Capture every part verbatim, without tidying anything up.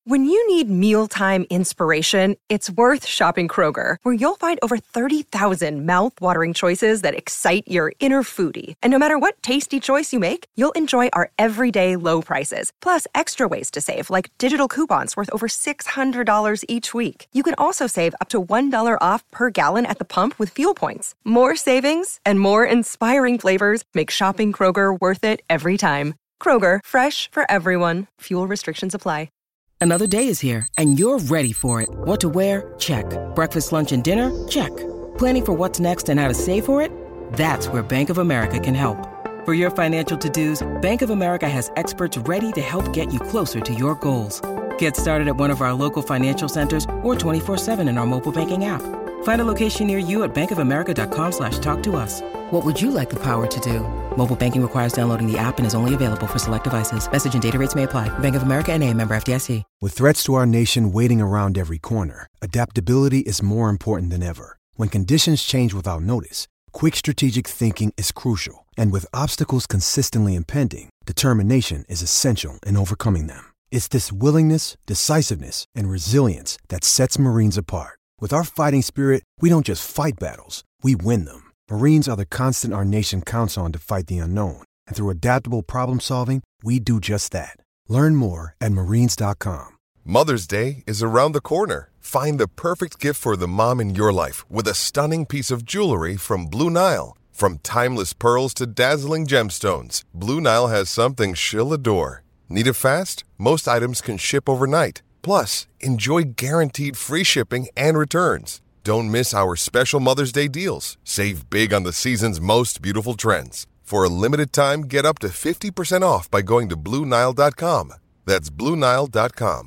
When you need mealtime inspiration, it's worth shopping Kroger, where you'll find over thirty thousand mouth-watering choices that excite your inner foodie. And no matter what tasty choice you make, you'll enjoy our everyday low prices, plus extra ways to save, like digital coupons worth over six hundred dollars each week. You can also save up to one dollar off per gallon at the pump with fuel points. More savings and more inspiring flavors make shopping Kroger worth it every time. Kroger, fresh for everyone. Fuel restrictions apply. Another day is here, and you're ready for it. What to wear? Check. Breakfast, lunch, and dinner? Check. Planning for what's next and how to save for it? That's where Bank of America can help. For your financial to-dos, Bank of America has experts ready to help get you closer to your goals. Get started at one of our local financial centers or twenty-four seven in our mobile banking app. Find a location near you at bankofamerica.com slash talk to us. What would you like the power to do? Mobile banking requires downloading the app and is only available for select devices. Message and data rates may apply. Bank of America N A, member F D I C. With threats to our nation waiting around every corner, adaptability is more important than ever. When conditions change without notice, quick strategic thinking is crucial. And with obstacles consistently impending, determination is essential in overcoming them. It's this willingness, decisiveness, and resilience that sets Marines apart. With our fighting spirit, we don't just fight battles, we win them. Marines are the constant our nation counts on to fight the unknown. And through adaptable problem solving, we do just that. Learn more at marines dot com. Mother's Day is around the corner. Find the perfect gift for the mom in your life with a stunning piece of jewelry from Blue Nile. From timeless pearls to dazzling gemstones, Blue Nile has something she'll adore. Need it fast? Most items can ship overnight. Plus, enjoy guaranteed free shipping and returns. Don't miss our special Mother's Day deals. Save big on the season's most beautiful trends. For a limited time, get up to fifty percent off by going to blue nile dot com. That's blue nile dot com.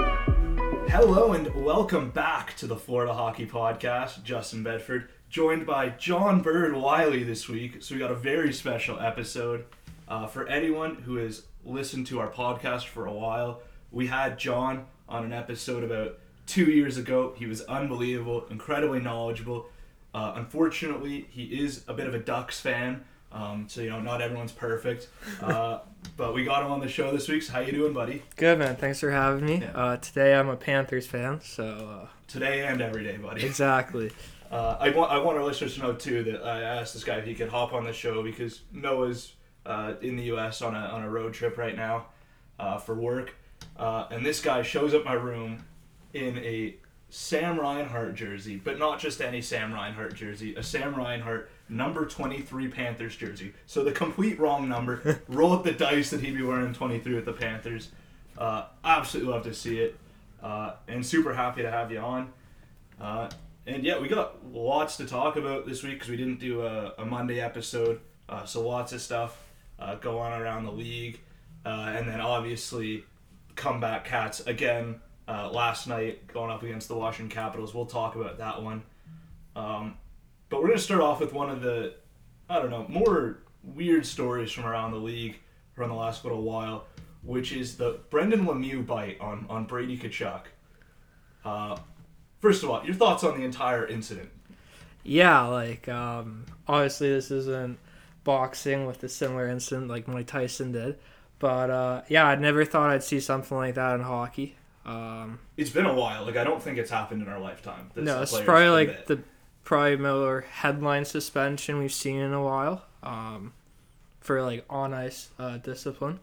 Hello and welcome back to the Florida Hockey Podcast. Justin Bedford, joined by John Bird Wiley this week. So we got a very special episode. Uh, for anyone who has listened to our podcast for a while, we had John on an episode about two years ago. He was unbelievable, incredibly knowledgeable. Uh, unfortunately, he is a bit of a Ducks fan, um, so you know not everyone's perfect. Uh, but we got him on the show this week. So how you doing, buddy? Good, man. Thanks for having me. Yeah. Uh, today I'm a Panthers fan, so uh, today and every day, buddy. Exactly. Uh, I want I want our listeners to know too that I asked this guy if he could hop on the show because Noah's uh, in the U S on a on a road trip right now uh, for work. Uh, and this guy shows up my room in a Sam Reinhart jersey, but not just any Sam Reinhart jersey, a Sam Reinhart number twenty-three Panthers jersey. So the complete wrong number. Roll up the dice that he'd be wearing twenty-three with the Panthers. Uh, absolutely love to see it. Uh, and super happy to have you on. Uh, and yeah, we got lots to talk about this week because we didn't do a, a Monday episode. Uh, so lots of stuff uh, go on around the league. Uh, and then obviously comeback Cats again uh, last night going up against the Washington Capitals. We'll talk about that one. Um, but we're going to start off with one of the, I don't know, more weird stories from around the league from the last little while, which is the Brendan Lemieux bite on, on Brady Tkachuk. Uh, first of all, your thoughts on the entire incident? Yeah, like, um, obviously this isn't boxing with a similar incident like Mike Tyson did. But, uh, yeah, I never thought I'd see something like that in hockey. Um, it's been a while. Like, I don't think it's happened in our lifetime. No, it's probably like the probably more headline suspension we've seen in a while um, for, like, on-ice uh, discipline.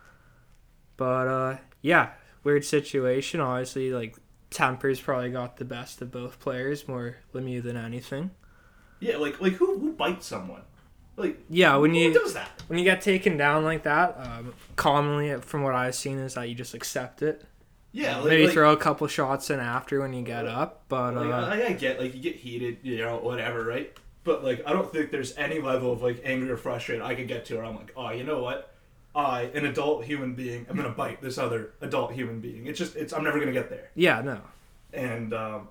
But, uh, yeah, weird situation. Obviously, like, tempers probably got the best of both players, more Lemieux than anything. Yeah, like, like who, who bites someone? Like, yeah, when who you does that? When you get taken down like that, um, commonly, from what I've seen, is that you just accept it. Yeah, like, maybe like, throw a couple shots in after when you get up, but like, uh, I, I get like you get heated, you know, whatever, right? But like, I don't think there's any level of like anger or frustration I could get to where I'm like, oh, you know what? I, an adult human being, I'm gonna bite this other adult human being. It's just, it's I'm never gonna get there. Yeah, no. And um,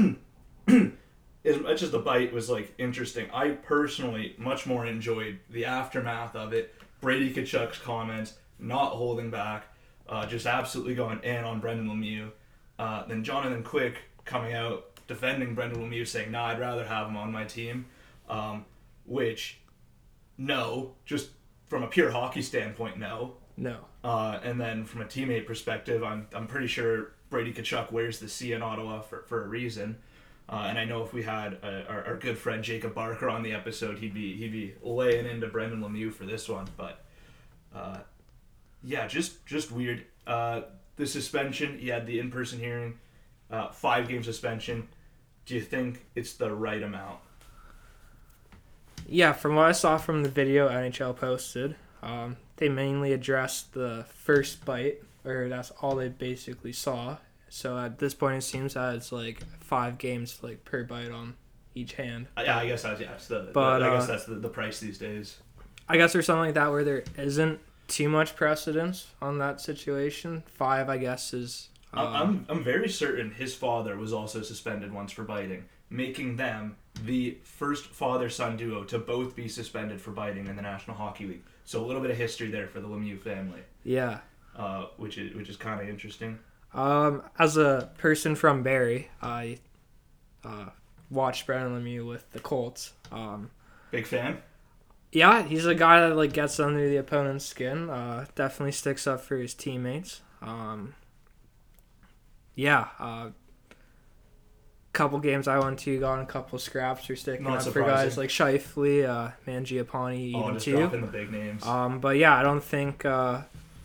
as much as the bite was like interesting, I personally much more enjoyed the aftermath of it. Brady Tkachuk's comments, not holding back, uh, just absolutely going in on Brendan Lemieux. Uh, then Jonathan Quick coming out defending Brendan Lemieux, saying, "Nah, I'd rather have him on my team," um, which, no, just from a pure hockey standpoint, no. No. Uh, and then from a teammate perspective, I'm I'm pretty sure Brady Tkachuk wears the C in Ottawa for, for a reason. Uh, and I know if we had uh, our, our good friend Jacob Barker on the episode, he'd be he'd be laying into Brendan Lemieux for this one. But uh, yeah, just just weird. Uh, the suspension, he had the in-person hearing, uh, five game suspension. Do you think it's the right amount? Yeah, from what I saw from the video N H L posted, um, they mainly addressed the first bite, or that's all they basically saw. So at this point, it seems that it's like five games like per bite on each hand. Uh, yeah, I guess that's yeah. It's the, but, the, I guess uh, that's the, the price these days. I guess there's something like that where there isn't too much precedence on that situation. Five, I guess, is. Um, I'm I'm very certain his father was also suspended once for biting, making them the first father-son duo to both be suspended for biting in the National Hockey League. So a little bit of history there for the Lemieux family. Yeah. Uh, which is which is kind of interesting. Um, as a person from Barrie, I uh, watched Brendan Lemieux with the Colts. Um, Big fan? Yeah, he's a guy that like gets under the opponent's skin. Uh, definitely sticks up for his teammates. Um, yeah, uh, couple games I went to, got in a couple scraps for sticking Not up surprising. for guys like Scheifele, uh, Mangiapane, Oh, even just too. dropping the big names. Um, but yeah, I don't think. Uh,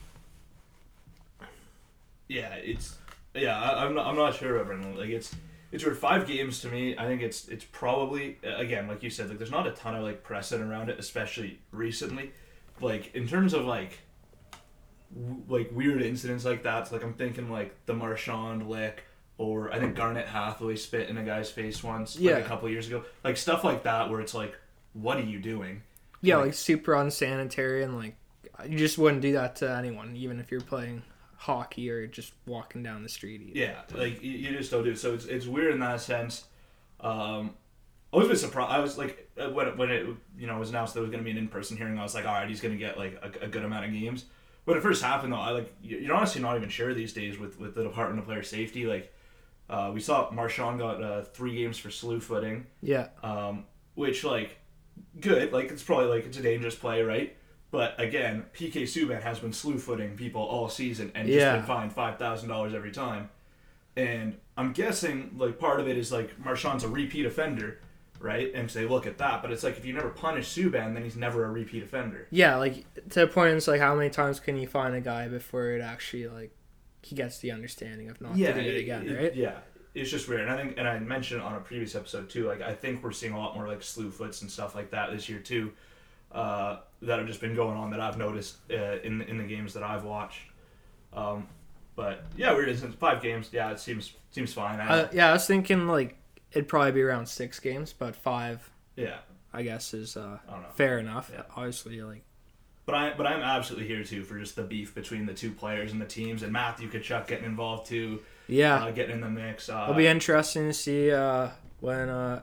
Yeah, it's yeah. I, I'm not. I'm not sure about Brendan. Like it's it's weird. Five games to me. I think it's it's probably again like you said. Like there's not a ton of like precedent around it, especially recently. Like in terms of like w- like weird incidents like that. So, like I'm thinking like the Marchand lick, or I think Garnet Hathaway spit in a guy's face once. Like Yeah. a couple years ago. Like stuff like that where it's like, what are you doing? yeah, Like- like super unsanitary, and like you just wouldn't do that to anyone, even if you're playing hockey or just walking down the street. Either. Yeah, like you, you just don't do it. So it's it's weird in that sense. Um, I was a bit surprised. I was like uh, when it, when it you know was announced that it was going to be an in person hearing. I was like, all right, he's going to get like a, a good amount of games. When it first happened, though, I like you're honestly not even sure these days with, with the Department of Player Safety. Like uh, we saw Marchand got uh, three games for slew footing. Yeah. Um, which like good. Like it's probably like it's a dangerous play, right? But again, P K Subban has been slew-footing people all season and just Yeah. been fined five thousand dollars every time. And I'm guessing like part of it is like Marchand's a repeat offender, right? And so they look at that. But it's like if you never punish Subban, then he's never a repeat offender. Yeah, like to the point, it's like how many times can you find a guy before it actually like he gets the understanding of not doing it again, it- right? Yeah, it's just weird. And I think, and I mentioned it on a previous episode too. Like I think we're seeing a lot more like slew foots and stuff like that this year too. Uh, that have just been going on that I've noticed uh, in in the games that I've watched. Um, but yeah, weird. It's five games. Yeah, it seems seems fine. I, Uh, yeah, I was thinking like it'd probably be around six games, but five, yeah, I guess, is uh, I don't know. fair enough. Yeah. Obviously, like But I but I'm absolutely here too for just the beef between the two players and the teams, and Matthew Tkachuk getting involved too. yeah, uh, getting in the mix. Uh, it'll be interesting to see uh, when uh,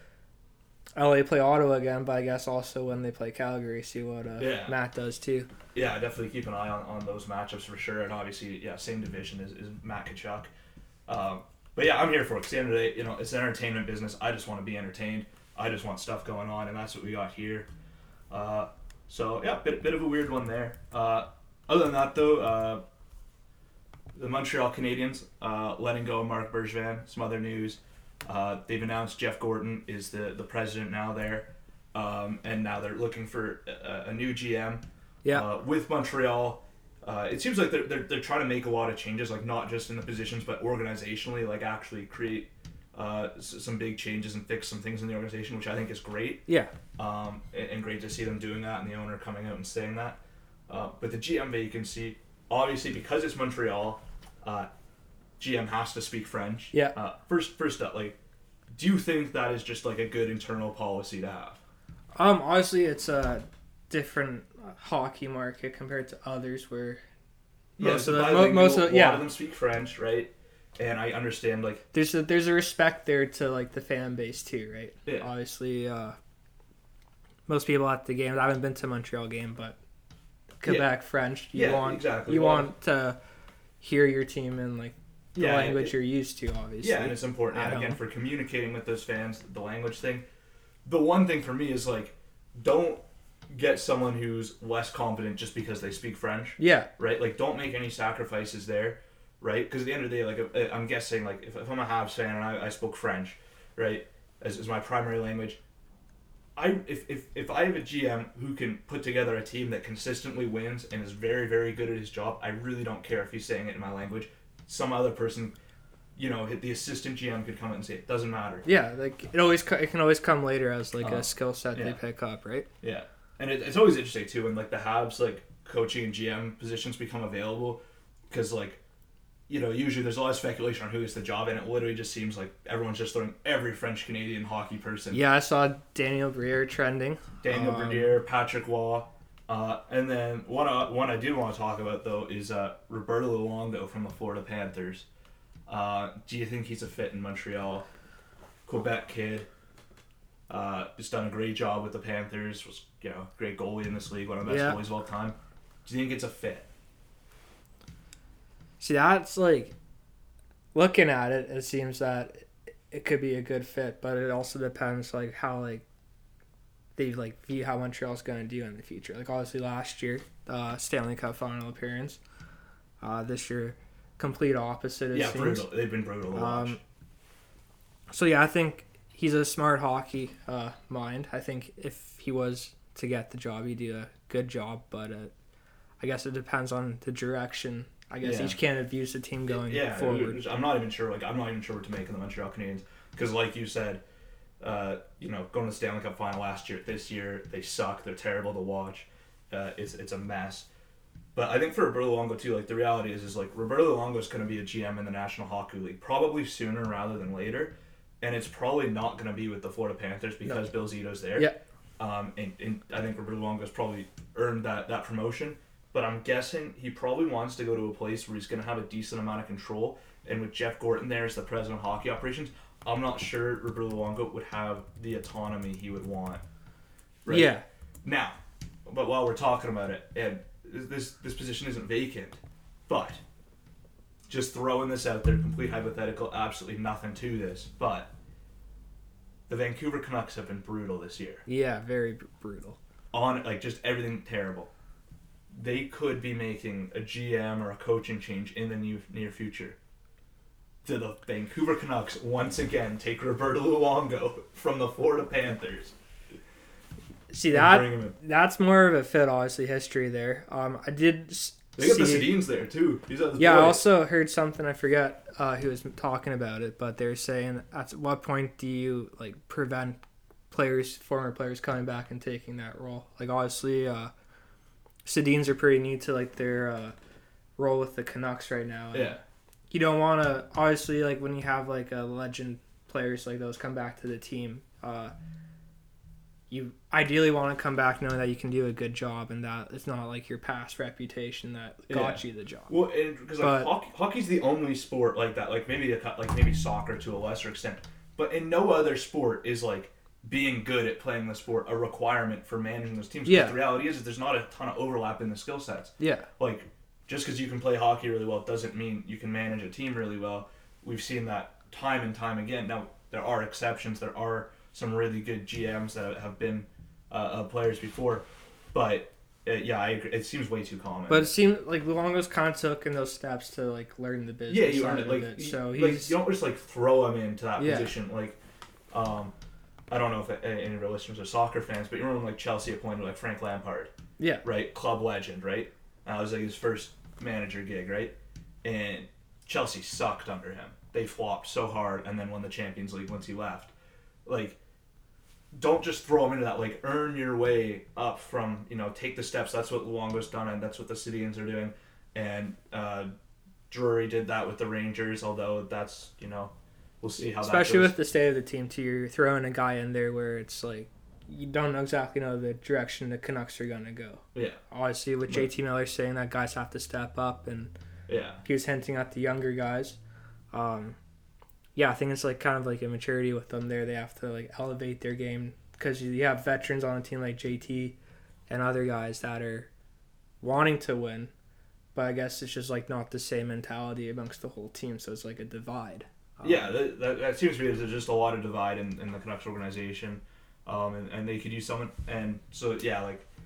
L A play Ottawa again, but I guess also when they play Calgary, see what uh, Yeah. Matt does too. Yeah, definitely keep an eye on, on those matchups for sure. And obviously, yeah, same division as, as Matt Tkachuk. Um, but yeah, I'm here for it. 'Cause at the end of the day, you know, it's an entertainment business. I just want to be entertained. I just want stuff going on, and that's what we got here. Uh, so yeah, bit bit of a weird one there. Uh, other than that, though, uh, the Montreal Canadiens uh, letting go of Marc Bergevin. Some other news. Uh, they've announced Jeff Gordon is the, the president now there, um, and now they're looking for a, a new G M. Yeah. Uh, with Montreal, uh, it seems like they're, they're they're trying to make a lot of changes, like not just in the positions, but organizationally, like actually create uh, s- some big changes and fix some things in the organization, which I think is great. Yeah. Um, and, and great to see them doing that, and the owner coming out and saying that. Uh, but the G M vacancy, obviously, because it's Montreal, uh, G M has to speak French. Yeah. Uh, first, first up, like, do you think that is just like a good internal policy to have? Um, honestly, it's a different hockey market compared to others where most of the mo- bilingual, most a of lot yeah, of them speak French, right? And I understand, like, there's a there's a respect there to like the fan base too, right? Yeah. Obviously, uh, most people at the games. I haven't been to a Montreal game, but Quebec French. You Yeah, want exactly. you Well- want to hear your team in like the Yeah, language it- you're used to. Obviously, yeah, and it's important. I And again, don't- for communicating with those fans, the language thing. The one thing for me is like, don't get someone who's less competent just because they speak French. Yeah. Right? Like, don't make any sacrifices there, right? Because at the end of the day, like, if, I'm guessing, like, if, if I'm a Habs fan and I, I spoke French, right, as, as my primary language, I if, if, if I have a G M who can put together a team that consistently wins and is very, very good at his job, I really don't care if he's saying it in my language. Some other person, you know, the assistant G M could come out and say it. Doesn't matter. Yeah, like, it always it can always come later as, like, uh, a skill set yeah. they pick up, right? Yeah. And it, it's always interesting, too, when, like, the Habs, like, coaching and G M positions become available. Because, like, you know, usually there's a lot of speculation on who gets the job, and it literally just seems like everyone's just throwing every French-Canadian hockey person. Yeah, I saw Daniel Briere trending. Daniel um, Briere, Patrick Waugh. Uh, and then one, uh, one I do want to talk about, though, is uh, Roberto Luongo from the Florida Panthers. Uh, do you think he's a fit in Montreal? Quebec kid. Uh, just done a great job with the Panthers. Was, you know, great goalie in this league, one of the best yeah. goalies of all time. Do you think it's a fit? See, that's like, looking at it, it seems that it could be a good fit, but it also depends like how like they like view how Montreal's going to do in the future. Like obviously last year, uh, Stanley Cup final appearance. Uh, this year, complete opposite. It Yeah, seems. brutal. They've been brutal to watch. Um, so yeah, I think he's a smart hockey uh, mind. I think if he was to get the job, he'd do a good job, but uh, I guess it depends on the direction. I guess Yeah. each candidate views the team going yeah, forward. I'm not even sure. Like, I'm not even sure what to make of the Montreal Canadiens because, like you said, uh, you know, going to the Stanley Cup final last year, this year they suck. They're terrible to watch. Uh, it's it's a mess. But I think for Roberto Luongo too, like the reality is, is like Roberto Luongo is going to be a G M in the National Hockey League probably sooner rather than later, and it's probably not going to be with the Florida Panthers because no. Bill Zito's there. Yeah. Um, and, and I think Roberto Luongo has probably earned that that promotion. But I'm guessing he probably wants to go to a place where he's going to have a decent amount of control. And with Jeff Gorton there as the president of hockey operations, I'm not sure Roberto Luongo would have the autonomy he would want. Right? Yeah. Now, but while we're talking about it, and this this position isn't vacant, but just throwing this out there, complete hypothetical, absolutely nothing to this, but the Vancouver Canucks have been brutal this year. Yeah, very br- brutal. On, like, just everything terrible. They could be making a G M or a coaching change in the near, near future. Do the Vancouver Canucks once again take Roberto Luongo from the Florida Panthers? See, that that's more of a fit, obviously, history there. Um, I did They got see, the Sedins there, too. He's at the yeah, boy. I also heard something, I forget uh, who was talking about it, but they're saying at what point do you like prevent players, former players coming back and taking that role? Like, obviously, uh, Sedins are pretty new to like their uh, role with the Canucks right now. Yeah. You don't want to, obviously, like when you have like a legend players like those come back to the team, uh, you ideally want to come back knowing that you can do a good job and that it's not like your past reputation that got yeah. you the job. Well, because like hockey, hockey's the only sport like that. Like maybe a, like maybe soccer to a lesser extent, but in no other sport is like being good at playing the sport a requirement for managing those teams. Yeah. The reality is that there's not a ton of overlap in the skill sets. Yeah. Like, just because you can play hockey really well doesn't mean you can manage a team really well. We've seen that time and time again. Now, there are exceptions. There are some really good G Ms that have been uh, uh, players before. But, uh, yeah, I agree. It seems way too common. But it seemed like Luongo's kind of took in those steps to, like, learn the business. Yeah, you learn it. Like, it. So like, he's... you don't just, like, throw him into that yeah. position. Like, um... I don't know if any of our listeners are soccer fans, but you remember when like Chelsea appointed like Frank Lampard, yeah, right, club legend, right? Uh, it was like his first manager gig, right? And Chelsea sucked under him. They flopped so hard, and then won the Champions League once he left. Like, don't just throw him into that. Like, earn your way up from, you know, take the steps. That's what Luongo's done, and that's what the Sedins are doing. And uh, Drury did that with the Rangers, although that's, you know. We'll see how Especially that goes. with the state of the team, too. You're throwing a guy in there where it's like you don't exactly know the direction the Canucks are going to go. Yeah. Obviously, with J T Miller saying that guys have to step up, and yeah, he was hinting at the younger guys. Um, yeah, I think it's like kind of like a maturity with them there. They have to like elevate their game because you have veterans on a team like J T and other guys that are wanting to win, but I guess it's just like not the same mentality amongst the whole team, so it's like a divide. Yeah, that, that, that seems to be there's just a lot of divide in, in the Canucks organization, um, and, and they could use someone, and so yeah, like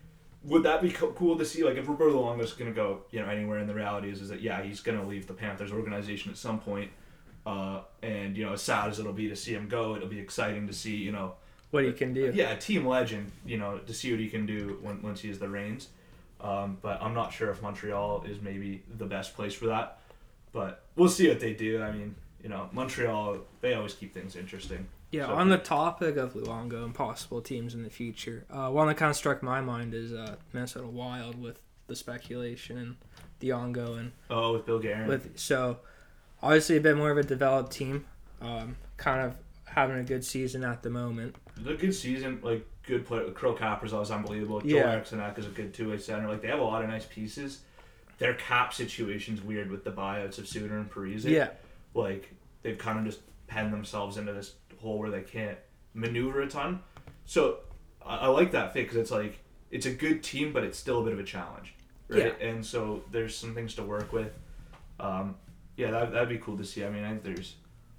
would that be co- cool to see? Like, if Roberto Luongo's going to go, you know, anywhere, and the reality is, is that, yeah, he's going to leave the Panthers organization at some point. Uh, and, you know, as sad as it'll be to see him go, it'll be exciting to see, you know, what he can do. Yeah, a team legend, you know, to see what he can do when, once he has the reins. Um, but I'm not sure if Montreal is maybe the best place for that. But we'll see what they do. I mean, you know, Montreal, they always keep things interesting. Yeah, so, on the topic of Luongo and possible teams in the future, uh, one that kind of struck my mind is uh, Minnesota Wild with the speculation and Luongo and oh, with Bill Guerin. With so, obviously a bit more of a developed team, um, kind of having a good season at the moment. A good season, like good play. Crow Kaprizov is unbelievable. Joel Yeah. Eriksson is a good two-way center. Like they have a lot of nice pieces. Their cap situation's weird with the buyouts of Suter and Parise. Yeah, like they've kind of just penned themselves into this hole where they can't maneuver a ton. So I, I like that fit because it's like it's a good team, but it's still a bit of a challenge, right? Yeah. And so there's some things to work with. Um, yeah, that that'd be cool to see. I mean, I think there's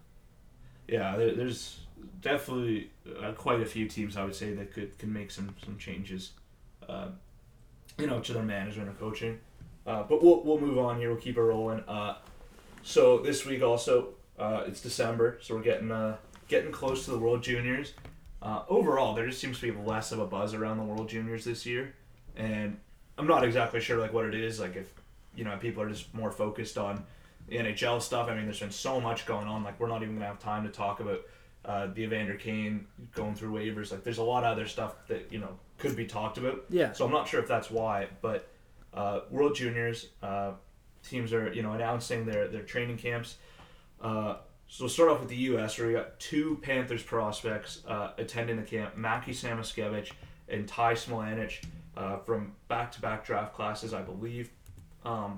yeah, there, there's definitely uh, quite a few teams I would say that could can make some some changes, uh, you know, to their management or coaching. Uh, but we'll we'll move on here. We'll keep it rolling. Uh, so this week also uh, it's December, so we're getting uh, getting close to the World Juniors. Uh, overall, there just seems to be less of a buzz around the World Juniors this year, and I'm not exactly sure like what it is. Like if you know people are just more focused on the N H L stuff. I mean, there's been so much going on. Like we're not even gonna have time to talk about uh, the Evander Kane going through waivers. Like there's a lot of other stuff that you know could be talked about. Yeah. So I'm not sure if that's why, but. Uh, World Juniors uh, teams are you know announcing their, their training camps. Uh, so we'll start off with the U S where we got two Panthers prospects uh, attending the camp: Mackie Samoskevich and Ty Smolanich uh, from back-to-back draft classes, I believe. Um,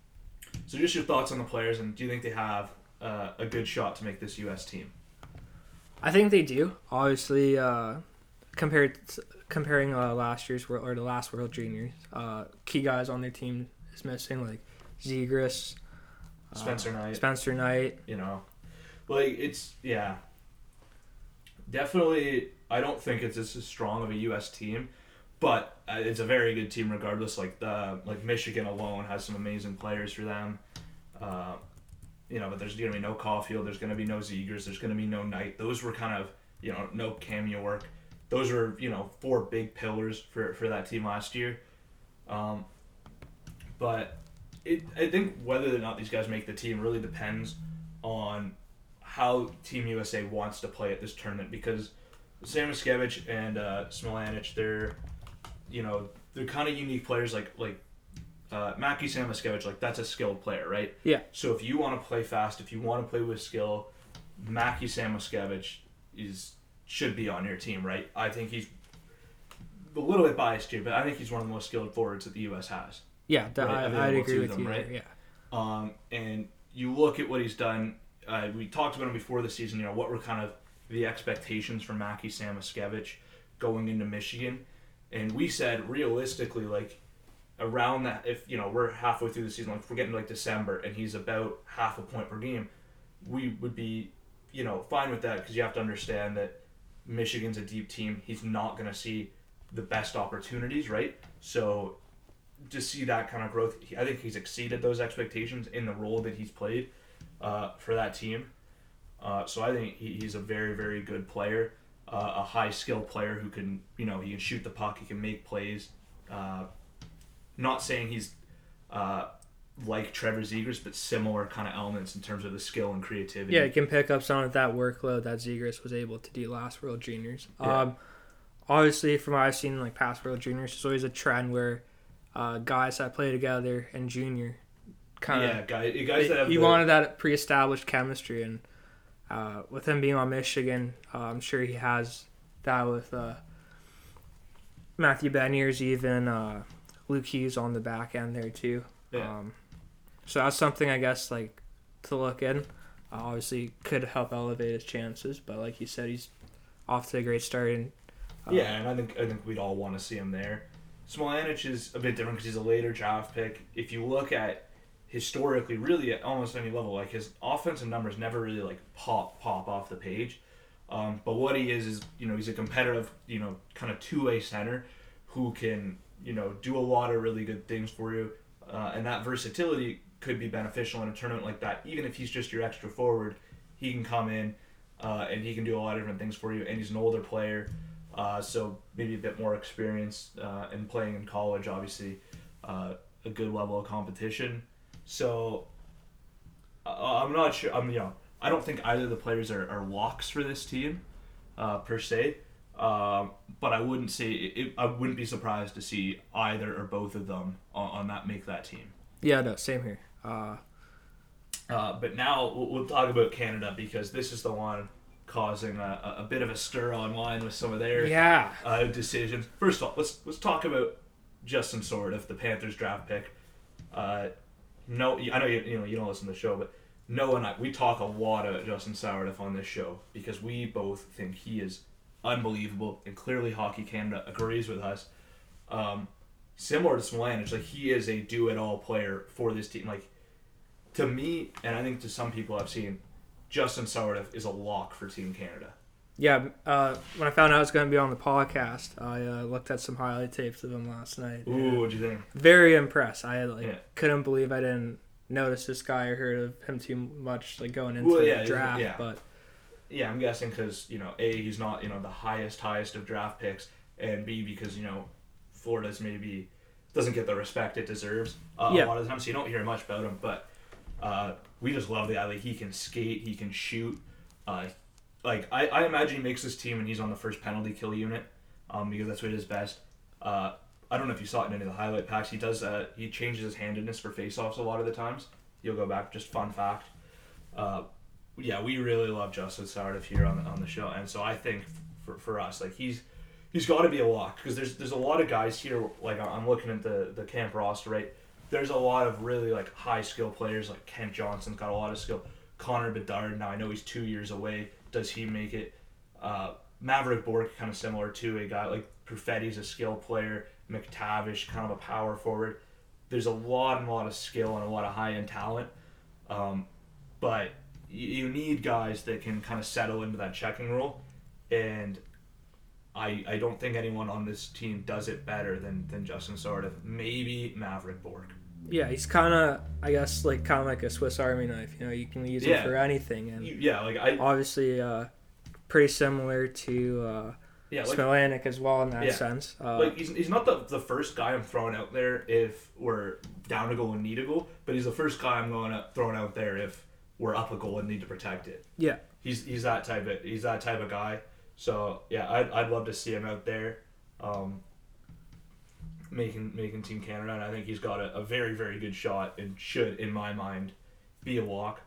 so just your thoughts on the players, and do you think they have uh, a good shot to make this U S team? I think they do. Obviously, uh, compared comparing uh, last year's world or the last World Juniors, uh, key guys on their team is missing, like Zegras, Spencer uh, Knight. Spencer Knight. You know, like it's yeah, definitely. I don't think it's as strong of a U S team, but it's a very good team regardless. Like the like Michigan alone has some amazing players for them. Uh, you know, but there's gonna be no Caulfield. There's gonna be no Zegras. There's gonna be no Knight. Those were kind of you know no cameo work. Those were, you know, four big pillars for, for that team last year. Um, but it, I think whether or not these guys make the team really depends on how Team U S A wants to play at this tournament. Because Samoskevich and uh, Smolanich, they're, you know, they're kind of unique players. Like like uh, Mackie Samoskevich, like that's a skilled player, right? Yeah. So if you want to play fast, if you want to play with skill, Mackie Samoskevich is should be on your team, right? I think he's a little bit biased here, but I think he's one of the most skilled forwards that the U S has. Yeah, that, right? I, I'd agree to with them, you. Right? There, yeah. Um, and you look at what he's done. Uh, we talked about him before the season. You know, what were kind of the expectations for Mackie Samoskevich going into Michigan, and we said realistically, like around that, if you know we're halfway through the season, like if we're getting to like December, and he's about half a point per game, we would be, you know, fine with that because you have to understand that Michigan's a deep team. He's not going to see the best opportunities, right? So to see that kind of growth, I think he's exceeded those expectations in the role that he's played uh, for that team. Uh, so I think he, he's a very, very good player, uh, a high-skilled player who can, you know, he can shoot the puck, he can make plays. Uh, not saying he's uh, like Trevor Zegras, but similar kind of elements in terms of the skill and creativity. Yeah, he can pick up some of that workload that Zegras was able to do last World Juniors. Yeah. Um, obviously, from what I've seen, like past World Juniors, there's always a trend where uh, guys that play together in junior kind of yeah, guys, guys that have he the, wanted that pre-established chemistry, and uh, with him being on Michigan, uh, I'm sure he has that with uh, Matthew Beniers, even uh, Luke Hughes on the back end there too. Yeah. Um, so that's something I guess like to look in. Uh, obviously, could help elevate his chances, but like you said, he's off to a great start. And uh, yeah, and I think I think we'd all want to see him there. Smolanich is a bit different because he's a later draft pick. If you look at historically, really at almost any level, like his offensive numbers never really like pop pop off the page. Um, but what he is is, you know, he's a competitive, you know, kind of two-way center who can, you know, do a lot of really good things for you. Uh, and that versatility could be beneficial in a tournament like that. Even if he's just your extra forward, he can come in uh, and he can do a lot of different things for you. And he's an older player, uh, so maybe a bit more experience uh, in playing in college, obviously, uh, a good level of competition. So uh, I'm not sure. I'm you know I don't think either of the players are, are locks for this team uh, per se. Um, but I wouldn't say it, I wouldn't be surprised to see either or both of them on, on that make that team. Yeah, no, same here. Uh, uh, but now we'll, we'll talk about Canada because this is the one causing a, a bit of a stir online with some of their yeah. uh, decisions. First of all, let's let's talk about Justin Sourdif, the Panthers draft pick. Uh, no, I know you you know you don't listen to the show, but Noah and I we talk a lot about Justin Sourdif on this show because we both think he is unbelievable, and clearly Hockey Canada agrees with us. Um, similar to Smilanic, like he is a do-it-all player for this team. Like to me, and I think to some people I've seen, Justin Sourdif is a lock for Team Canada. Yeah, uh, when I found out I was going to be on the podcast, I uh, looked at some highlight tapes of him last night. Ooh, what'd you think? Very impressed. I like yeah. couldn't believe I didn't notice this guy or heard of him too much, like going into well, yeah, the draft, yeah. but. Yeah, I'm guessing because, you know, A, he's not, you know, the highest, highest of draft picks, and B, because, you know, Florida's maybe doesn't get the respect it deserves uh, yeah. a lot of the time, so you don't hear much about him, but uh, we just love the guy. Like, he can skate, he can shoot. Uh, like, I, I imagine he makes this team and he's on the first penalty kill unit um, because that's what he does best. Uh, I don't know if you saw it in any of the highlight packs. He does, uh, he changes his handedness for faceoffs a lot of the times. You'll go back, just fun fact. Uh, Yeah, we really love Justin Sourdif here on the, on the show, and so I think for for us, like he's he's got to be a lock because there's there's a lot of guys here. Like I'm looking at the the camp roster, right? There's a lot of really like high skill players. Like Kent Johnson's got a lot of skill. Connor Bedard, now I know he's two years away. Does he make it? Uh, Maverick Bourque, kind of similar to a guy like Perfetti's a skill player. McTavish, kind of a power forward. There's a lot and a lot of skill and a lot of high end talent, um, but you need guys that can kind of settle into that checking role, and I I don't think anyone on this team does it better than, than Justin Sourdif. Maybe Maverick Bourque. Yeah, he's kind of, I guess, like kind of like a Swiss Army knife. You know, you can use yeah. it for anything, and yeah, like I obviously uh, pretty similar to uh, yeah, like, Smilanic as well in that yeah. sense. Uh, like he's he's not the the first guy I'm throwing out there if we're down a goal and need a goal, but he's the first guy I'm going to throwing out there if we're up a goal and need to protect it. Yeah, he's he's that type of he's that type of guy. So yeah, I'd I'd love to see him out there, um, making making Team Canada, and I think he's got a, a very very good shot and should, in my mind, be a lock.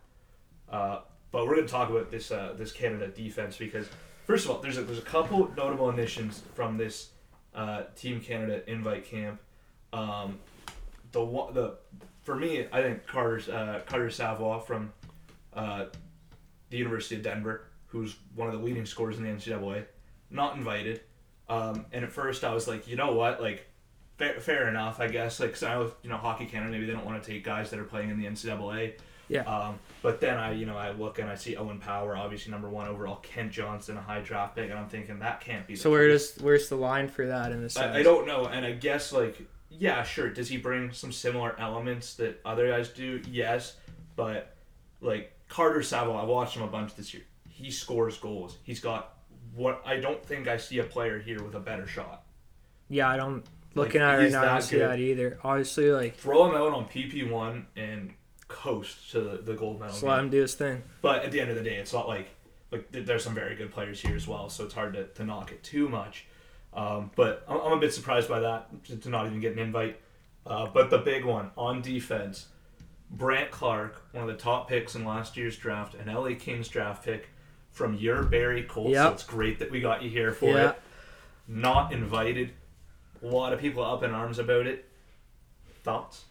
Uh, but we're gonna talk about this uh, this Canada defense because first of all, there's a, there's a couple notable additions from this uh, Team Canada invite camp. Um, the the for me, I think Carter's uh, Carter Savoie from Uh, the University of Denver, who's one of the leading scorers in the N C double A, not invited. Um, and at first I was like, you know what, like, fair, fair enough, I guess. Like, 'cause I know, you know, Hockey Canada, maybe they don't want to take guys that are playing in the N C double A. Yeah. Um, but then I, you know, I look and I see Owen Power, obviously number one overall, Kent Johnson, a high draft pick, and I'm thinking that can't be. The so where case. does where's the line for that in the sense? I, I don't know, and I guess like, yeah, sure. Does he bring some similar elements that other guys do? Yes, but like. Carter Savoie, I watched him a bunch this year. He scores goals. He's got what I don't think I see a player here with a better shot. Yeah, I don't. Looking like, at it right now, I don't see good. that either. Obviously, like throw him out on P P one and coast to the, the gold medal. Just let him do his thing. But at the end of the day, it's not like like there's some very good players here as well, so it's hard to, to knock it too much. Um, but I'm, I'm a bit surprised by that to, to not even get an invite. Uh, but the big one on defense. Brant Clark, one of the top picks in last year's draft, an L A Kings draft pick from your Barrie Colts. Yep. So it's great that we got you here for yeah. it. Not invited. A lot of people up in arms about it. Thoughts?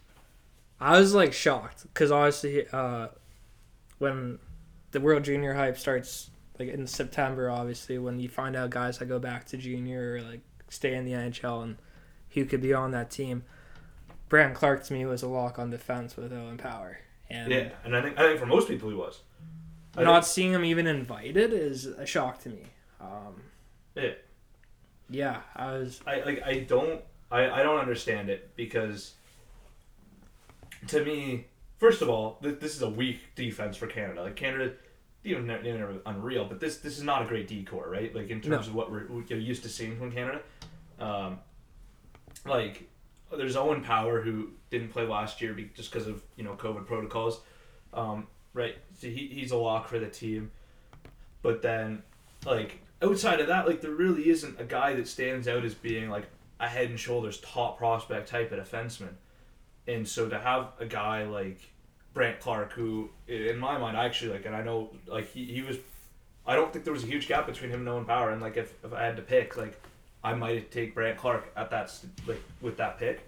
I was like shocked because obviously uh, when the World Junior hype starts like in September, obviously when you find out guys that go back to junior or like stay in the N H L and who could be on that team. Brant Clark to me was a lock on defense with Owen Power. And yeah, and I think I think for most people he was. I not think, seeing him even invited is a shock to me. Um, yeah, yeah, I was. I like I don't I, I don't understand it because, to me, first of all, th- this is a weak defense for Canada. Like, Canada, even never unreal, but this this is not a great D-core, right? Like, in terms no. of what we're, we're used to seeing from Canada. Um, like, there's Owen Power, who didn't play last year be- just because of, you know, COVID protocols. Um, right? So he he's a lock for the team. But then, like, outside of that, like, there really isn't a guy that stands out as being, like, a head and shoulders top prospect type of defenseman. And so to have a guy like Brandt Clarke, who, in my mind, I actually, like, and I know, like, he, he was, I don't think there was a huge gap between him and Owen Power. And, like, if, if I had to pick, like, I might take Brandt Clarke at that, like, with that pick.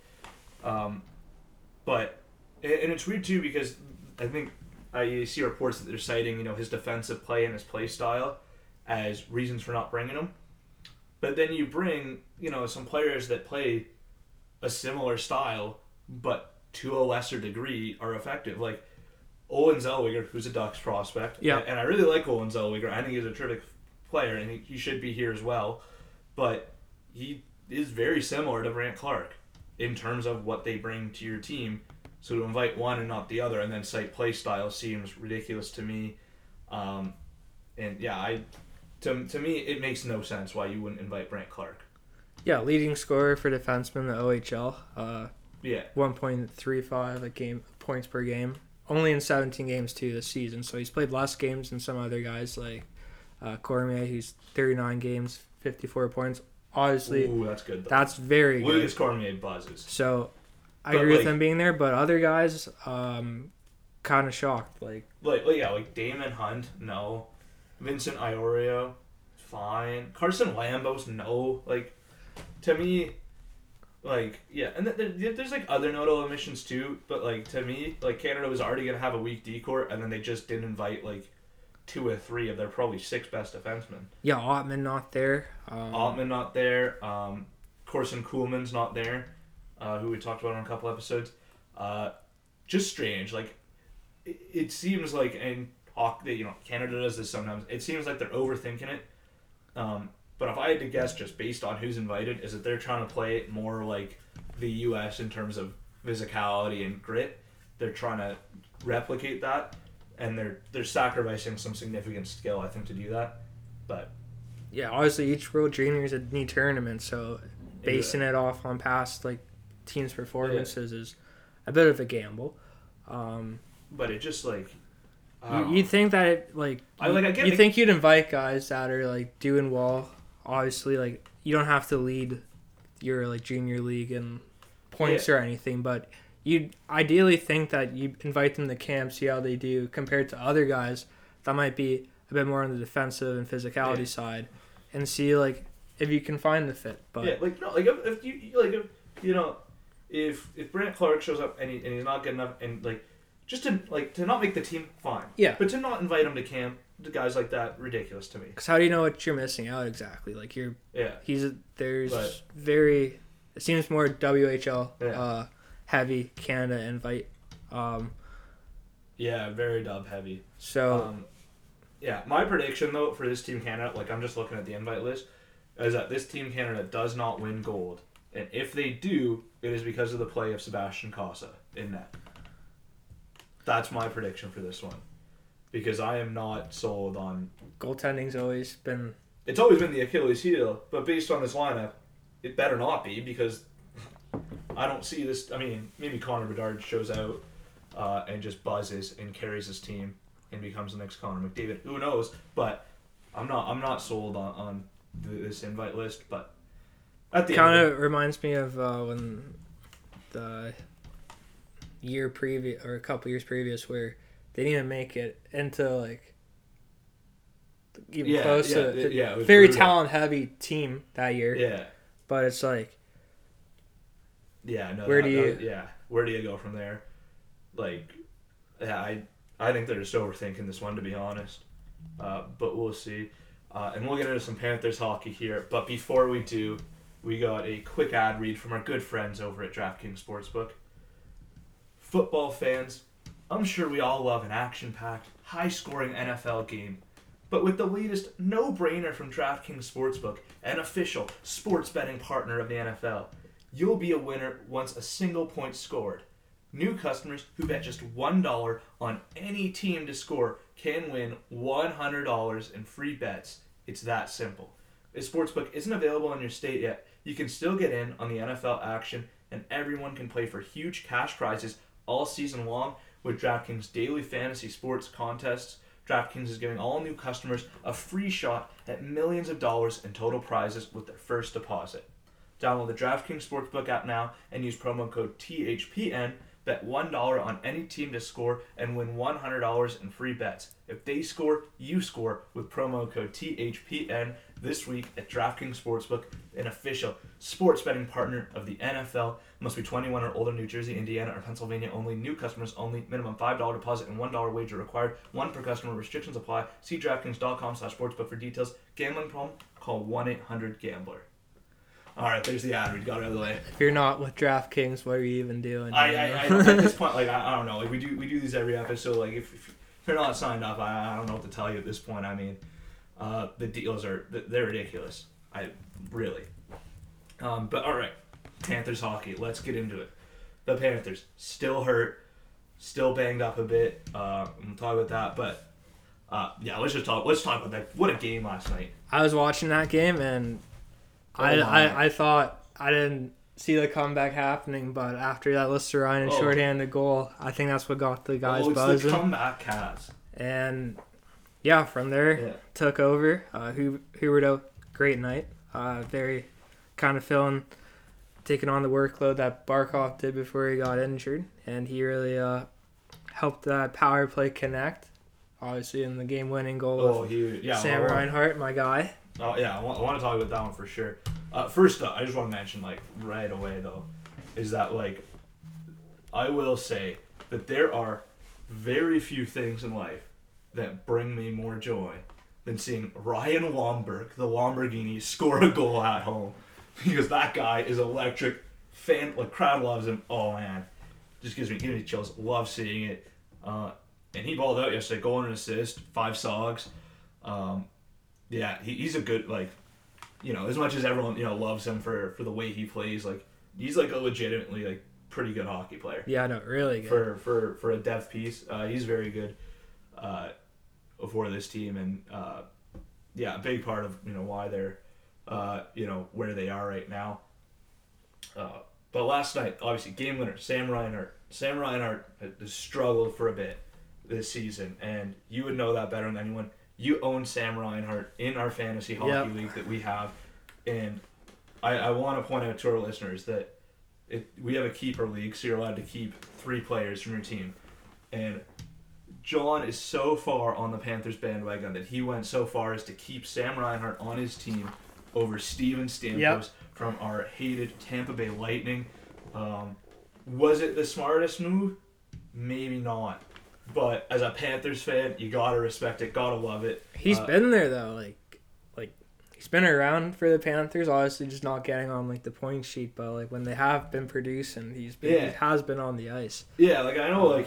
Um, but, and it's weird, too, because I think I see reports that they're citing, you know, his defensive play and his play style as reasons for not bringing him. But then you bring, you know, some players that play a similar style, but to a lesser degree are effective. Like Owen Zellweger, who's a Ducks prospect. Yeah. And I really like Owen Zellweger. I think he's a terrific player, and he, he should be here as well. But he is very similar to Brandt Clarke in terms of what they bring to your team. So to invite one and not the other and then cite play style seems ridiculous to me. Um, and yeah, I to to me it makes no sense why you wouldn't invite Brandt Clarke. Yeah, leading scorer for defensemen in the O H L. Uh, yeah, one point three five a game points per game. Only in seventeen games too this season. So he's played less games than some other guys like uh, Cormier, who's thirty-nine games, fifty-four points. Obviously, ooh, that's good. Though. That's very good. Lucas Cormier buzzes. So I but agree like, with him being there, but other guys, um, kind of shocked. Like, like, like, yeah, like Damon Hunt, no. Vincent Iorio, fine. Carson Lambos, no. Like, to me, like, yeah, and th- th- there's like other notable omissions too. But like to me, like Canada was already gonna have a weak D-core, and then they just didn't invite like two or three of their probably six best defensemen. Yeah, Ottman not there. Um, Ottman not there. Um, Corson Kuhlman's not there. Uh, who we talked about on a couple episodes. Uh, just strange. Like, it, it seems like, and you know, Canada does this sometimes. It seems like they're overthinking it. Um, but if I had to guess, just based on who's invited, is that they're trying to play it more like the U S in terms of physicality and grit. They're trying to replicate that, and they're they're sacrificing some significant skill, I think, to do that. But yeah, obviously each World Junior is a new tournament, so basing yeah. it off on past like teams' performances yeah. is a bit of a gamble. Um, but it just like you, you'd think that it, like I like I get you it. think you'd invite guys that are like doing well. Obviously, like you don't have to lead your like junior league in points yeah. or anything, but you'd ideally think that you invite them to camp, see how they do compared to other guys that might be a bit more on the defensive and physicality yeah. side, and see like if you can find the fit. But yeah, like no, like if, if you like if you know if if Brandt Clarke shows up and he and he's not good enough and like just to like to not make the team, fine. Yeah, but to not invite him to camp, to guys like that, ridiculous to me. Because how do you know what you're missing out exactly? Like you're yeah, he's a, there's but, very it seems more W H L yeah. uh, heavy Canada invite. Um, yeah, very dub heavy. So. Um, Yeah, my prediction, though, for this Team Canada, like, I'm just looking at the invite list, is that this Team Canada does not win gold. And if they do, it is because of the play of Sebastian Cossa in net. That's my prediction for this one. Because I am not sold on... Goaltending's always been... It's always been the Achilles heel, but based on this lineup, it better not be, because I don't see this... I mean, maybe Connor Bedard shows out uh, and just buzzes and carries his team and becomes the next Connor McDavid. Who knows? But I'm not I'm not sold on, on this invite list. But at the kind end of reminds me of uh, when the year previous or a couple years previous where they didn't even make it into like even yeah, close yeah, to yeah, it was very brutal. talent heavy team that year. Yeah. But it's like yeah, no. Where that, do you that, yeah, where do you go from there? Like, yeah, I. I think they're just overthinking this one, to be honest. Uh, but we'll see. Uh, and we'll get into some Panthers hockey here. But before we do, we got a quick ad read from our good friends over at DraftKings Sportsbook. Football fans, I'm sure we all love an action-packed, high-scoring N F L game. But with the latest no-brainer from DraftKings Sportsbook, an official sports betting partner of the N F L, You'll be a winner once a single point scored. New customers who bet just one dollar on any team to score can win one hundred dollars in free bets. It's that simple. If Sportsbook isn't available in your state yet, you can still get in on the N F L action, and everyone can play for huge cash prizes all season long with DraftKings daily fantasy sports contests. DraftKings is giving all new customers a free shot at millions of dollars in total prizes with their first deposit. Download the DraftKings Sportsbook app now and use promo code T H P N. Bet one dollar on any team to score and win one hundred dollars in free bets. If they score, you score with promo code T H P N this week at DraftKings Sportsbook, an official sports betting partner of the N F L. Must be twenty-one or older. New Jersey, Indiana, or Pennsylvania only. New customers only. Minimum five dollars deposit and one dollar wager required. One per customer. Restrictions apply. See DraftKings.com slash sportsbook for details. Gambling problem? Call one eight hundred gambler. All right, there's the ad. We got it out of the way. If you're not with DraftKings, what are you even doing? I, I, I don't, at this point, like I, I don't know. Like we do, we do these every episode. Like if, if you're not signed up, I, I don't know what to tell you at this point. I mean, uh, the deals are they're ridiculous. I really. Um, but all right, Panthers hockey. Let's get into it. The Panthers still hurt, still banged up a bit. Uh, we'll talk about that. But uh, yeah, let's just talk. Let's talk about that. What a game last night. I was watching that game and. Oh I, I I thought I didn't see the comeback happening, but after that Lister Ryan oh. shorthanded goal, I think that's what got the guys oh, it's buzzing. The comeback cats. And yeah, from there yeah. took over. Uh, Huberdeau, great night. Uh, very kind of feeling taking on the workload that Barkov did before he got injured, and he really uh, helped that power play connect. Obviously, in the game-winning goal oh, with he, yeah, Sam well, Reinhart, my guy. Oh yeah, I want, I want to talk about that one for sure. Uh, first, uh, I just want to mention, like, right away though, is that like, I will say that there are very few things in life that bring me more joy than seeing Ryan Lomberg, the Lamborghini, score a goal at home, because that guy is electric. Fan, like, crowd loves him. Oh man, just gives me gives me chills. Love seeing it. Uh, and he balled out yesterday, goal and an assist, five sogs. Um, Yeah, he, he's a good, like, you know, as much as everyone, you know, loves him for, for the way he plays, like, he's, like, a legitimately, like, pretty good hockey player. Yeah, no, really good. For for, for a depth piece. Uh, he's very good uh, for this team, and, uh, yeah, a big part of, you know, why they're, uh, you know, where they are right now. Uh, but last night, obviously, game winner, Sam Reinhart. Sam Reinhart has struggled for a bit this season, and you would know that better than anyone. You own Sam Reinhart in our fantasy hockey yep. league that we have, and I, I want to point out to our listeners that it, we have a keeper league, so you're allowed to keep three players from your team. And John is so far on the Panthers bandwagon that he went so far as to keep Sam Reinhart on his team over Steven Stamkos yep. from our hated Tampa Bay Lightning. Um, was it the smartest move? Maybe not. But as a Panthers fan, you gotta respect it, gotta love it. He's uh, been there though, like, like he's been around for the Panthers. Obviously, just not getting on like the point sheet, but like when they have been producing, he's been yeah. he has been on the ice. Yeah, like I know, like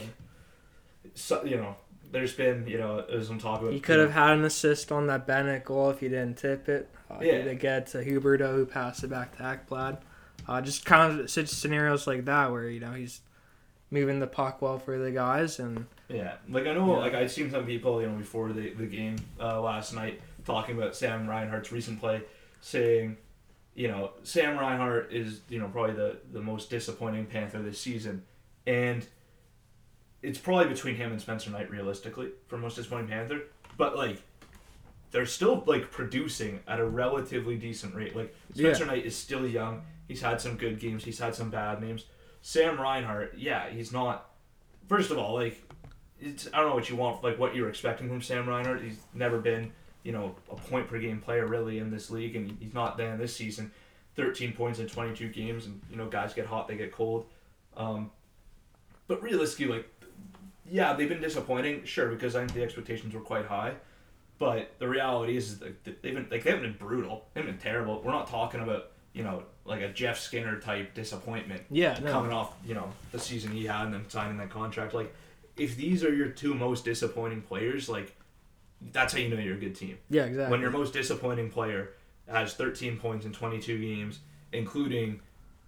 so, you know, there's been you know there's some talk about he could have had an assist on that Bennett goal if he didn't tip it. Uh, yeah, they get to Huberdeau who passed it back to Ekblad. Uh, just kind of such scenarios like that where you know he's moving the puck well for the guys and. Yeah, like I know, yeah. like I've seen some people, you know, before the the game uh, last night talking about Sam Reinhart's recent play, saying, you know, Sam Reinhart is, you know, probably the, the most disappointing Panther this season, and it's probably between him and Spencer Knight realistically for most disappointing Panther, but like they're still like producing at a relatively decent rate. Like Spencer yeah. Knight is still young. He's had some good games. He's had some bad games. Sam Reinhart, yeah, he's not. First of all, like. It's, I don't know what you want, like what you're expecting from Sam Reinhart. He's never been, you know, a point per game player really in this league, and he's not there this season. thirteen points in twenty-two games, and you know, guys get hot, they get cold. Um, but realistically, like, yeah, they've been disappointing, sure, because I think the expectations were quite high. But the reality is, is that they've been like they haven't been brutal, they haven't been terrible. We're not talking about you know like a Jeff Skinner type disappointment. Yeah, no. Coming off you know the season he had and then signing that contract, like. If these are your two most disappointing players, like, that's how you know you're a good team. Yeah, exactly. When your most disappointing player has thirteen points in twenty-two games, including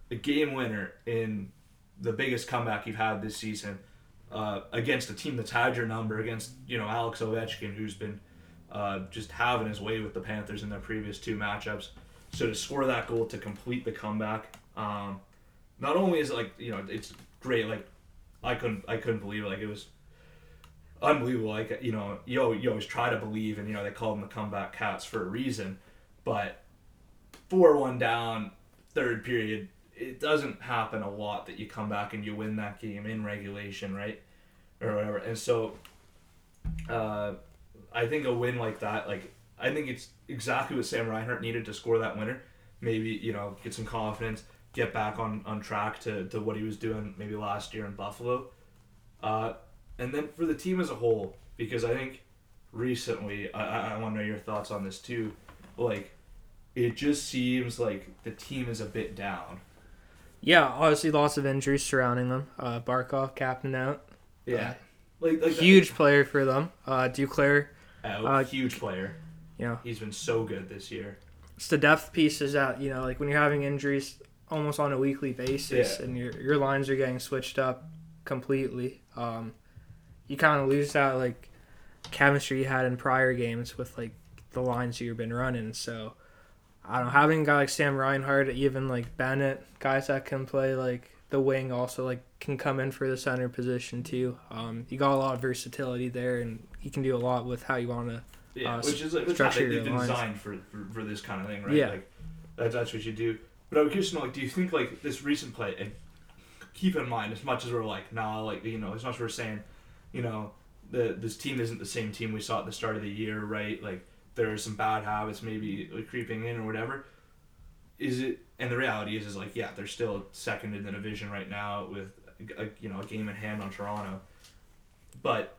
a game winner in the biggest comeback you've had this season uh, against a team that's had your number, against, you know, Alex Ovechkin, who's been uh, just having his way with the Panthers in their previous two matchups. So to score that goal to complete the comeback, um, not only is it like, you know, it's great. Like I couldn't, I couldn't believe it. Like it was unbelievable. Like, you know, you you always try to believe, and you know they call them the comeback cats for a reason. But four one down, third period, it doesn't happen a lot that you come back and you win that game in regulation, right, or whatever. And so, uh, I think a win like that, like I think it's exactly what Sam Reinhart needed to score that winner. Maybe, you know, get some confidence, get back on, on track to, to what he was doing maybe last year in Buffalo. Uh, and then for the team as a whole, because I think recently, I, I want to know your thoughts on this too, like, it just seems like the team is a bit down. Yeah, obviously lots of injuries surrounding them. Uh, Barkov, captain out. Yeah. Uh, like, like huge that, player for them. Uh, Duclair. Out, uh, huge player. You know, he's been so good this year. It's the depth pieces that, you know, like when you're having injuries almost on a weekly basis, yeah, and your your lines are getting switched up completely, um, you kind of lose that like chemistry you had in prior games with like the lines you've been running. So I don't know, having a guy like Sam Reinhart, even like Bennett, guys that can play like the wing, also like can come in for the center position too. Um, you got a lot of versatility there, and he can do a lot with how you want to. Yeah, uh, which is like, structure they've been lines. designed for, for for this kind of thing, right? Yeah. Like that's that's what you do. But I'm curious to know, like, do you think like this recent play, and keep in mind, as much as we're like, nah, like, you know, as much as we're saying, you know, the this team isn't the same team we saw at the start of the year, right? Like there are some bad habits maybe like, creeping in or whatever. Is it? And the reality is, is like, yeah, they're still second in the division right now with a, you know a game in hand on Toronto. But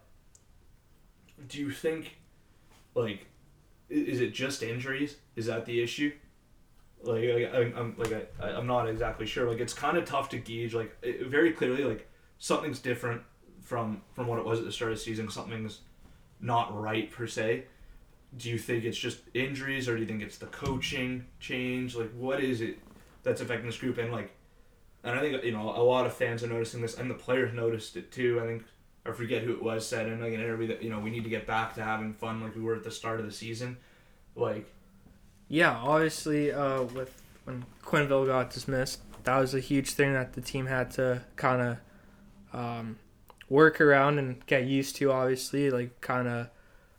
do you think, like, is it just injuries? Is that the issue? Like, I, I'm like I, I'm not exactly sure. Like, it's kind of tough to gauge. Like, it, very clearly, like something's different from from what it was at the start of the season. Something's not right per se. Do you think it's just injuries, or do you think it's the coaching change? Like, what is it that's affecting this group? And like, and I think, you know, a lot of fans are noticing this, and the players noticed it too. I think. I forget who it was said in like an interview that, you know, we need to get back to having fun like we were at the start of the season. Like, yeah, obviously uh, with when Quenneville got dismissed, that was a huge thing that the team had to kind of um, work around and get used to. Obviously, like kind of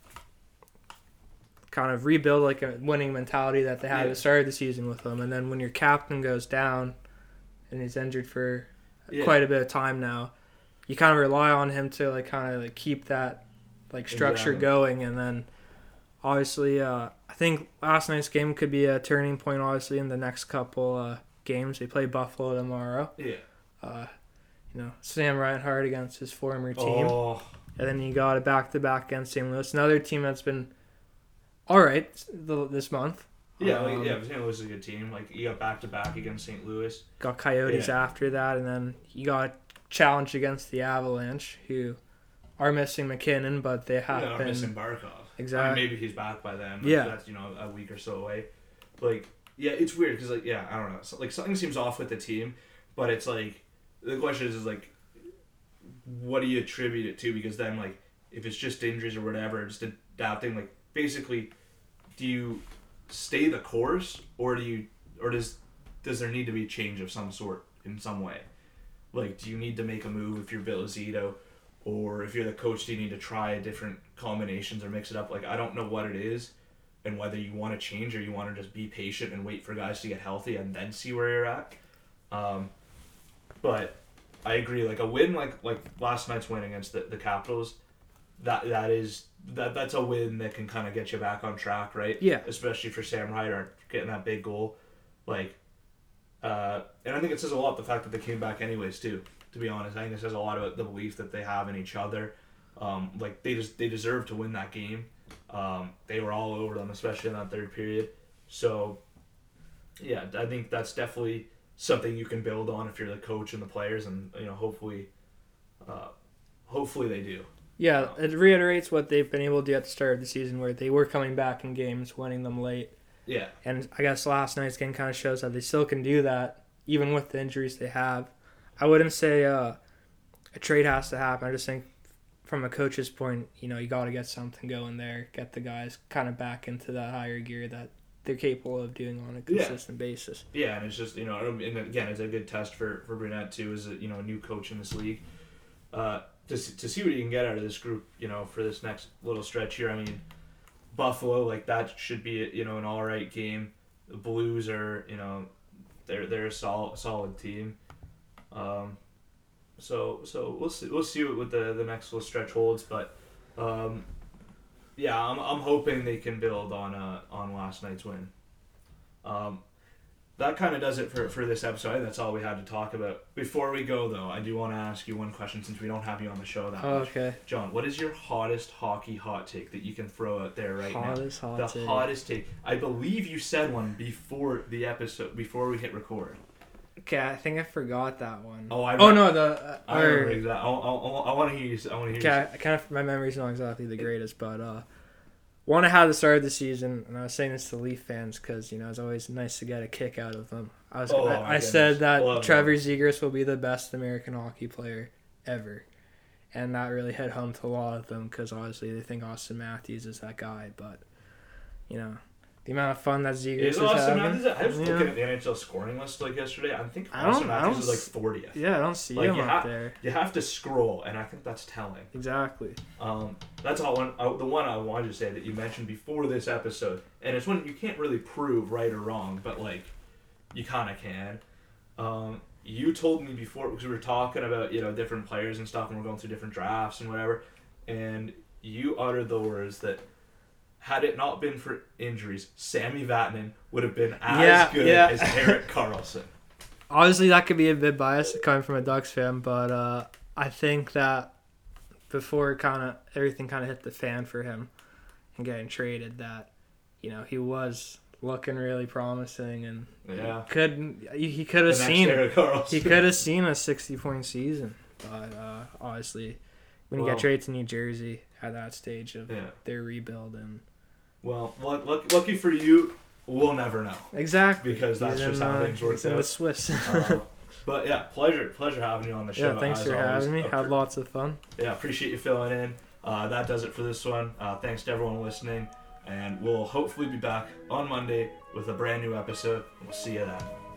kind of rebuild like a winning mentality that they had yeah. at the start of the season with them. And then when your captain goes down and he's injured for yeah. quite a bit of time now, you kind of rely on him to like kind of like keep that like structure exactly. going. And then obviously uh, I think last night's game could be a turning point obviously in the next couple uh, games. They play Buffalo tomorrow. Yeah. Uh, you know, Sam Reinhart against his former team. Oh. And then you got it back to back against Saint Louis. Another team that's been all right this month. Yeah, um, like, yeah, Saint Louis is a good team. Like, you got back to back against Saint Louis. Got Coyotes yeah. after that, and then you got challenge against the Avalanche, who are missing McKinnon, but they have yeah, been missing Barkov. Exactly. I mean, maybe he's back by then. Yeah, that's, you know, a week or so away. Like, yeah, it's weird because like yeah, I don't know. So, like something seems off with the team, but it's like the question is is like, what do you attribute it to? Because then like if it's just injuries or whatever, just adapting. Like basically, do you stay the course or do you or does does there need to be change of some sort in some way? Like, do you need to make a move if you're Bill Zito, or if you're the coach, do you need to try different combinations or mix it up? Like, I don't know what it is, and whether you want to change or you want to just be patient and wait for guys to get healthy and then see where you're at. Um, but I agree. Like a win, like like last night's win against the, the Capitals, that that is that that's a win that can kind of get you back on track, right? Yeah. Especially for Sam Reinhart getting that big goal, like. Uh, and I think it says a lot the fact that they came back anyways too. To be honest, I think it says a lot about the belief that they have in each other. Um, like they just they deserve to win that game. Um, they were all over them, especially in that third period. So, yeah, I think that's definitely something you can build on if you're the coach and the players, and you know, hopefully, uh, hopefully they do. Yeah, um, it reiterates what they've been able to do at the start of the season, where they were coming back in games, winning them late. Yeah. And I guess last night's game kind of shows that they still can do that, even with the injuries they have. I wouldn't say uh, a trade has to happen. I just think from a coach's point, you know, you got to get something going there, get the guys kind of back into that higher gear that they're capable of doing on a consistent yeah. basis. Yeah, and it's just, you know, and again, it's a good test for, for Brunette, too, as a, you know, a new coach in this league. Uh, to, to see what you can get out of this group, you know, for this next little stretch here. I mean, Buffalo, like, that should be, you know, an all right game. The Blues are, you know, they're they're a solid, solid team. Um, so so we'll see we'll see what the the next little stretch holds, but um, yeah, I'm I'm hoping they can build on uh on last night's win. Um, that kind of does it for for this episode. I think that's all we had to talk about. Before we go, though, I do want to ask you one question since we don't have you on the show that oh, much. Okay. John, what is your hottest hockey hot take that you can throw out there right hottest now? Hot the take. hottest take. I believe you said one before the episode, before we hit record. Okay, I think I forgot that one. Oh, I. Oh no, the. Uh, I or, remember exactly. I, I, I want to hear you. I want to hear. Okay, I kind of my memory's not exactly the greatest, but uh, one I had at the start of the season, and I was saying this to Leaf fans because you know it's always nice to get a kick out of them. I was Oh, I, my I said that Love Trevor that. Zegras will be the best American hockey player ever, and that really hit home to a lot of them because obviously they think Austin Matthews is that guy, but you know. The amount of fun that Zegras Is is Austin having. Matthews? I was yeah. looking at the N H L scoring list like yesterday. I think I don't- Austin I Matthews don't is like s- fortieth. Yeah, I don't see Like him you up have there. you have to scroll, and I think that's telling. Exactly. Um, that's all. One, uh, the one I wanted to say that you mentioned before this episode, and it's one you can't really prove right or wrong, but like you kind of can. Um, you told me before because we were talking about you know different players and stuff, and we're going through different drafts and whatever, and you uttered the words that had it not been for injuries, Sammy Vatanen would have been as Yeah, good yeah. as Erik Karlsson. Obviously, that could be a bit biased coming from a Ducks fan, but uh, I think that before kind of everything kind of hit the fan for him and getting traded, that you know he was looking really promising and Yeah. could he, he could have The next seen Erik Karlsson. he could have seen a sixty point season, but uh, obviously when you Well- get traded to New Jersey at that stage of Yeah. their rebuild and Well, luck, luck, lucky for you, we'll never know. exactly Because that's He's just in, how uh, things work he's in out. the Swiss. Uh, but yeah, pleasure, pleasure having you on the show. yeah, thanks as for always. having me. Appre- Had lots of fun. Yeah, appreciate you filling in. Uh, that does it for this one. Uh, thanks to everyone listening, and we'll hopefully be back on Monday with a brand new episode. We'll see you then.